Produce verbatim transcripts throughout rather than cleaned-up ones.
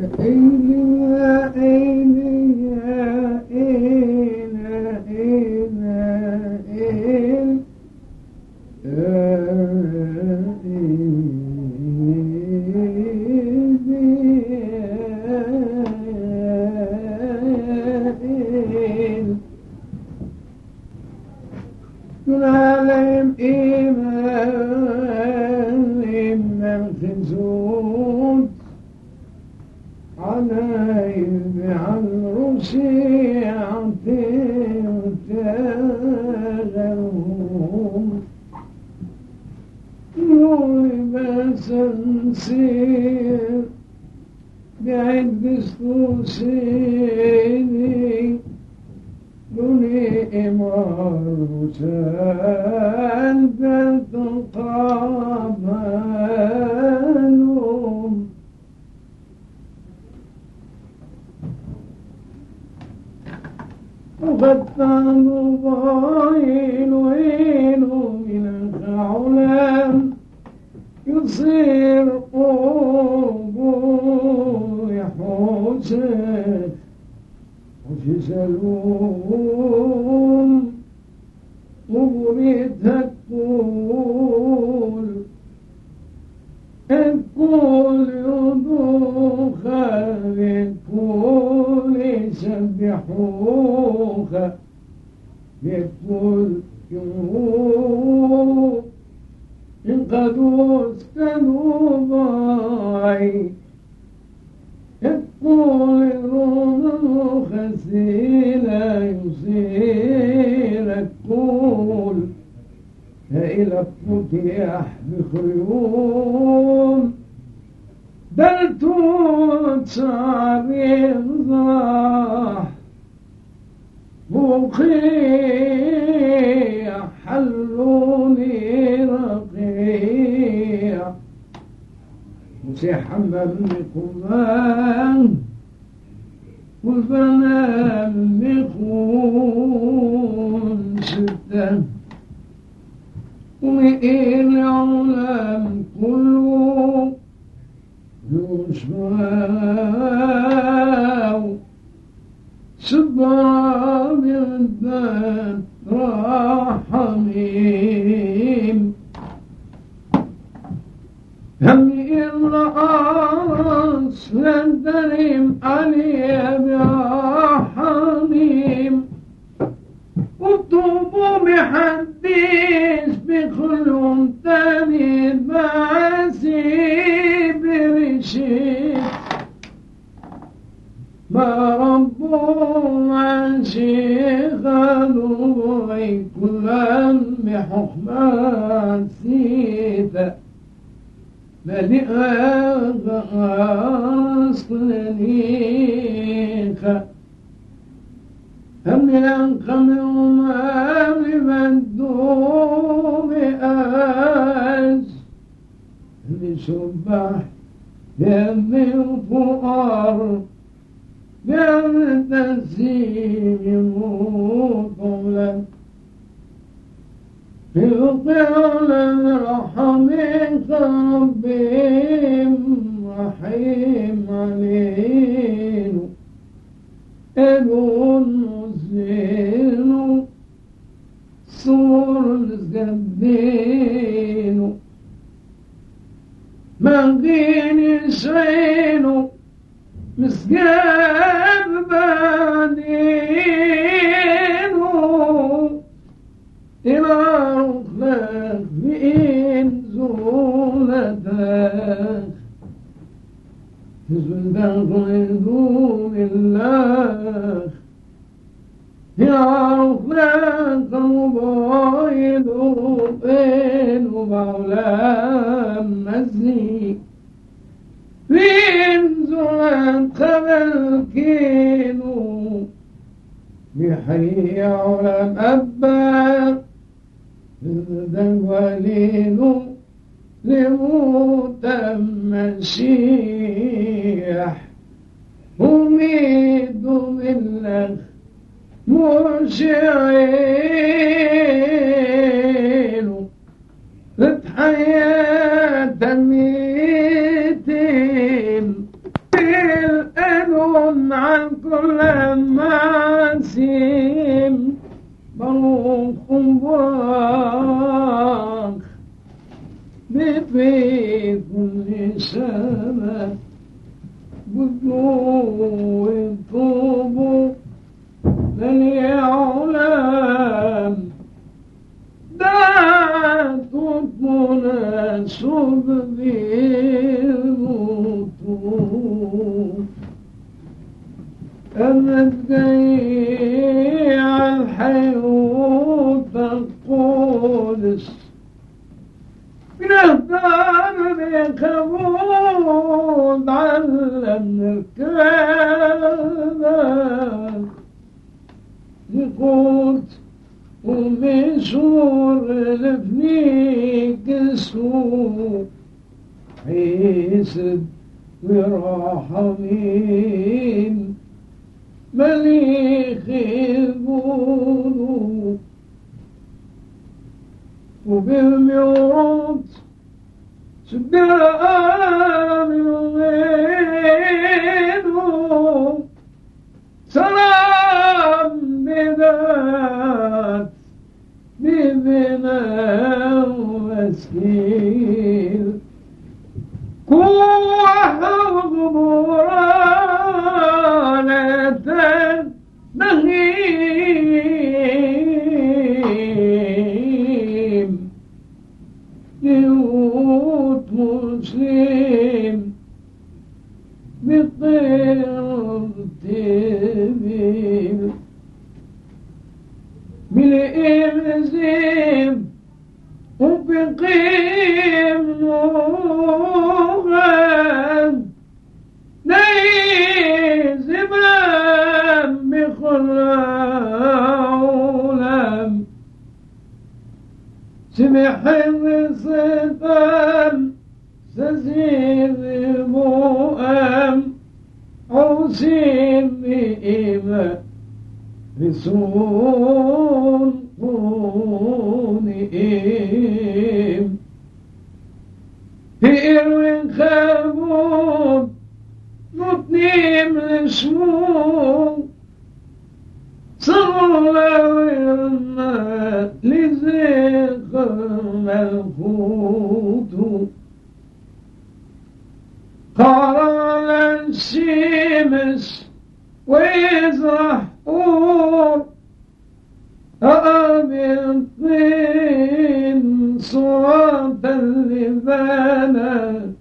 عليهم إيمان إما الخزود عليهم عن رشيعة تاغرهم يولبسا سير بعد سوسيني دوني إمارتان فتقابلهم وقد كانوا ضايلين من العلام يصير أبو يحوسك وجزلون وبريد الكل الكل يضوخ الكل يسبحوك الكل يروح انقذوا اسكنوا ضاعي الكل يروح خسيلا يصير الكل إلى الفتيح بخيوم دلتوت شعري ضاح بقيع حلوني رقيع وسيحمل قمان والبنام بخون ستة ومئين العالم كله يشبه سبع بالذات رحميم هم الرأس للدريم علي بحميم وطوبوا بحديث بخلهم تاني باسي برشيد ما ربوا عن شيخ نوعي كلا بحكمة سيدة ملئة أصلنيخة هم ينقم يومام لمندوب أز لسبح يمي فؤار يمي تنسيم قولا في قولا رحمك ربهم رحيم عليم ابن مسلم صور الزبين مغين شعين مسجاب بعدين إلى رخلك بإن زولتك زلدك دون الله يا رخلك مبايد بين ومولى مزيك بين زولتك بالكينو بحي علم أبا ذنولين لموت مسيح أميد منك مرشعين فتحياة ميتين عن كل ماسم بروخ براخ بفي كل سنة بدو طوبوا لليعلم دعت مناسب بالمطوب أمد جيع الحيوط القدس من أهدار بكبود علمنا الكلام لقوت ومشور لفنيك السوق حيسد ورحمين مليخ البلوك وبالميوت سداء من غيره سلام بدات ببنا ومسكين كوح غبرانة نهيم يموت مسلم بطير تبيل بالإمزيم وبقيم نوغان نيزبان بخلالم سمح الصفان سزير المؤام عوسين بإيمان رسول قونئهم هير خابون نطنيم لشمون صلى الله لذكر ملكوت قال الشمس ويزرح أور أقابل طين صورة اللبانة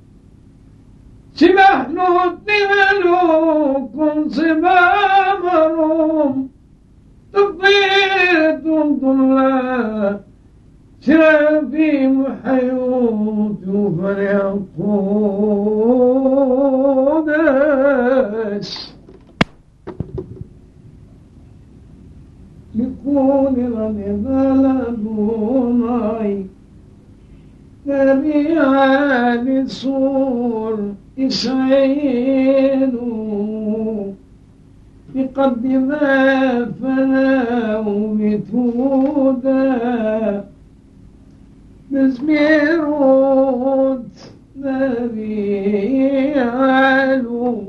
سبح نوتي ملوك صبام روم تطير طلع شرافي محيوت فليقودش يكون الغنبال دوناي تبيع للصور إسعينو يقدم فلاو بتودا بزميروت نبيعلو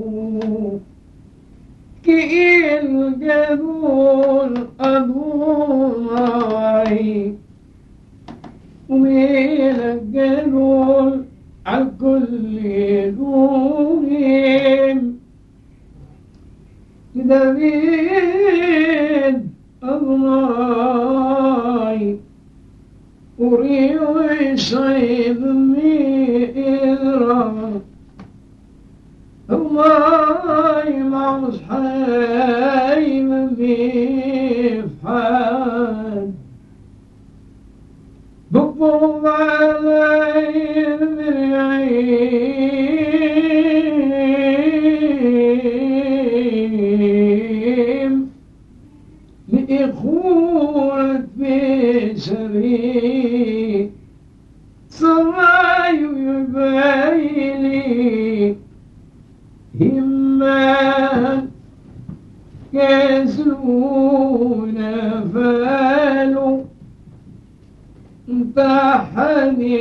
كي الجنون أدوناي ومين الجنون عالكل دونهم دبيد أدوناي وريوي صيد ميرا الله معوز حايم بفحاد بقبض علي المرعيم لإخوة بسري صراي يبايلي همات كسرون فالو محني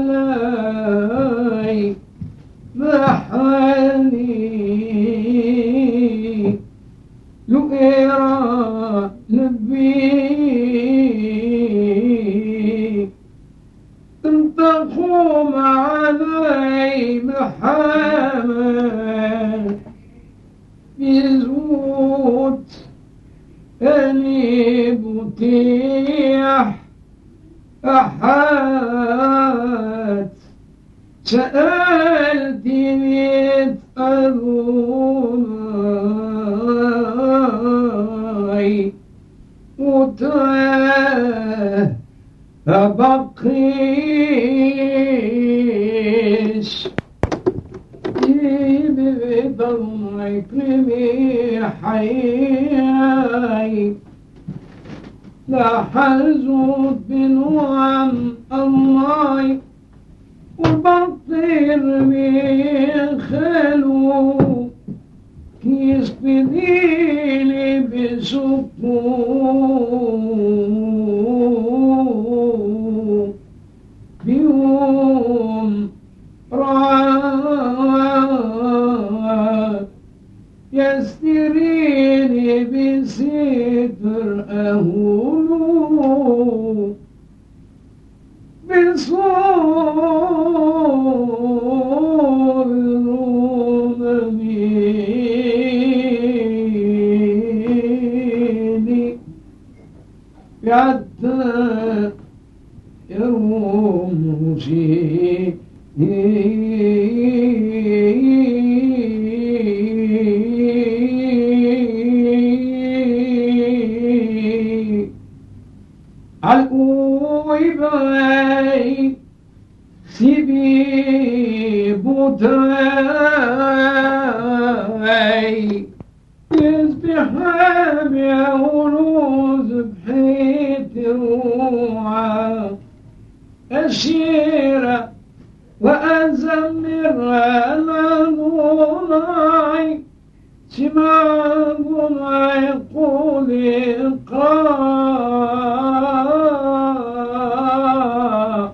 علي محني سألت يسألوني وتاه بقيش جيبي بضمك لمي حياي لا حزود بنوعم الله وبطل من خلو كيس بديلي بسكون بيوم رعاد يستريني بستر أهولو بصور مبيني حتى يرمشي عالقوي باي سيبي بوتاي يسبح يا ولوز بحيث روعة أشيرة وأزمر على ضناي سمعكم يقول اقرأ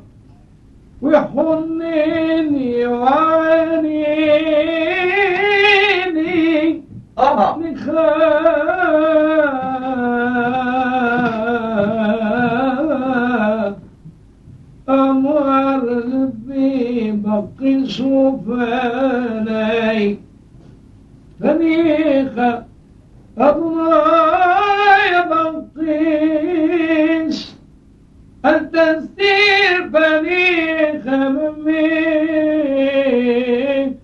ويحنني وعينيني لخاف أمر لبي بقي صوفاني فنيخة أضناي بقيش التستير فنيخة ممي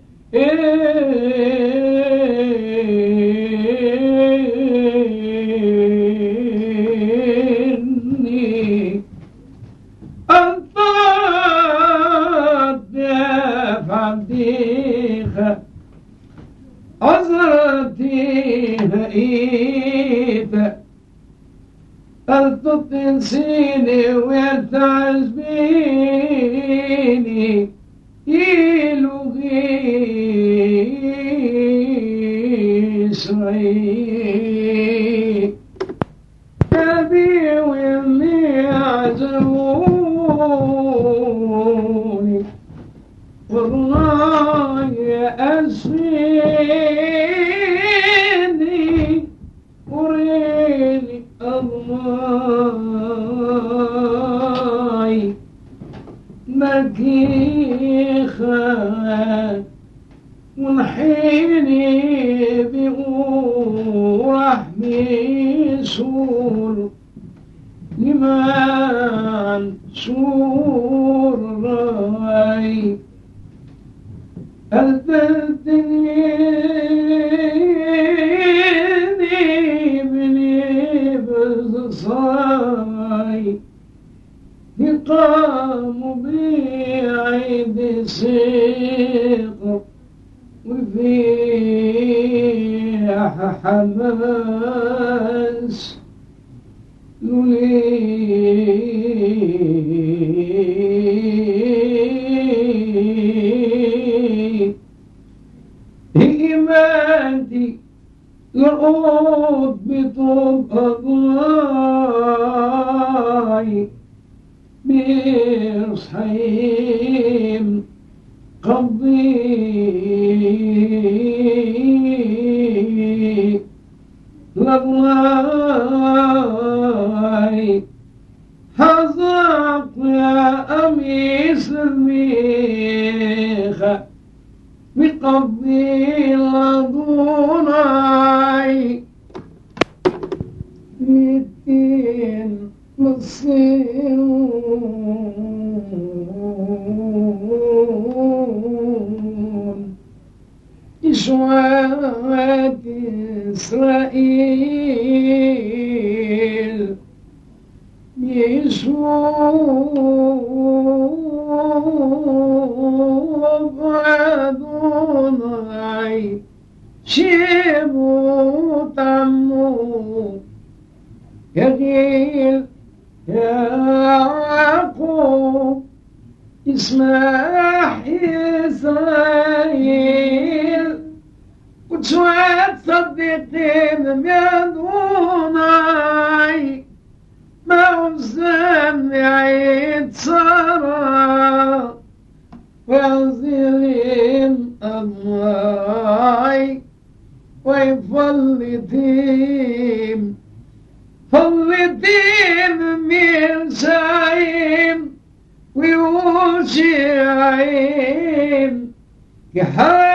إني أنطاد دافع ديخة عزرتي هئيدة هل تطنسيني ويتعزبيني يلغي سعي أبي واللي عزروني والله أسفيني وريني الله مكيخة ونحيني برحمي سور لمن سور راي ألدتني بني بصاي يقام بعيد سيق وفي حماس لولي إيمانتي يرقب بطب أضلاعي بصحيم قضي لضلاعي حزق يا أميس الميخة بقضي لضلاعي ميتين مصير كسوة إسرائيل يشوف أدوناي شيبو تمو يغيل يعقوب اسمح إسرائيل وتشوات صديقين بيدوناي موزن يعيد صرا ويزيرين أمواي ويفلتين فلتين من شايم ويوشيعين كحال